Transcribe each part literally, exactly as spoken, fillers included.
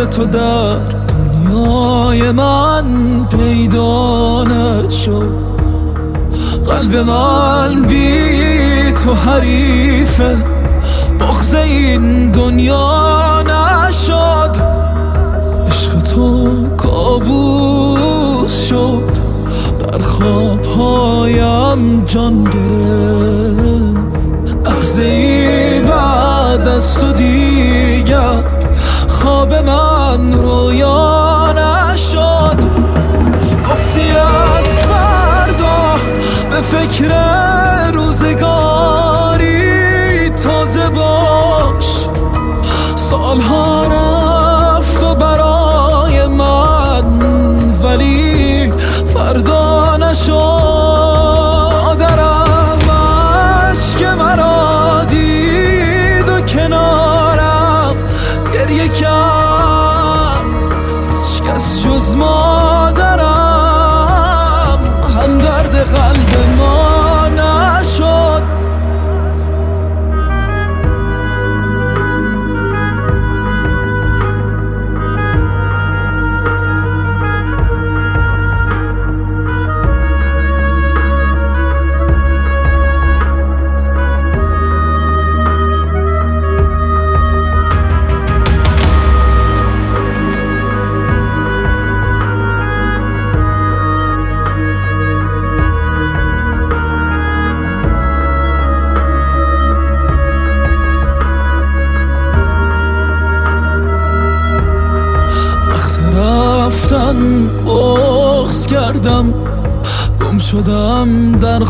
تو در دنیای من پیدا نشد. قلب من بی تو حریفه، بغض این دنیا نشد. عشق تو کابوس شد، در خوابهایم جان گرفت. لحظه ای بعد از تو دیگر خواب من رویا نشد. گفتی از فردا به فکر روزگاری تازه باش. سالها رفت و برای من، ولی فردا نشد. درم عشق مرا دید و کنارم گریه کرد. هیچ کس جز مادرم هم درد قلب ما نشد. رفتن بغض کردم، گم شدم در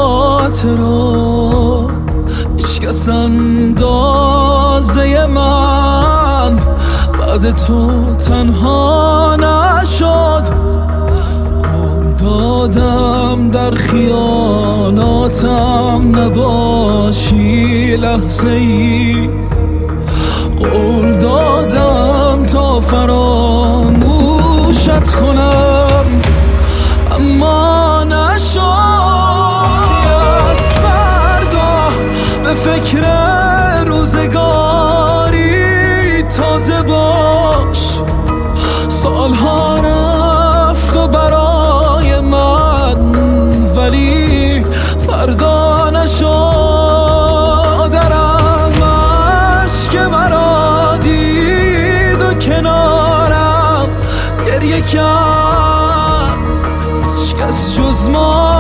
خاطرات. هیچ کس اندازه من بعد تو تنها نشد. قول دادم در خیالاتم نباشی لحظه ای، قول دادم تا فراموشت کنم اما نشد. از فردا به فکر روزگاری تازه باش. سالها رفت و برای من، ولی فردا نشد. درم عشق مرا دید و کنارم گریه کرد. هیچ کس جز ما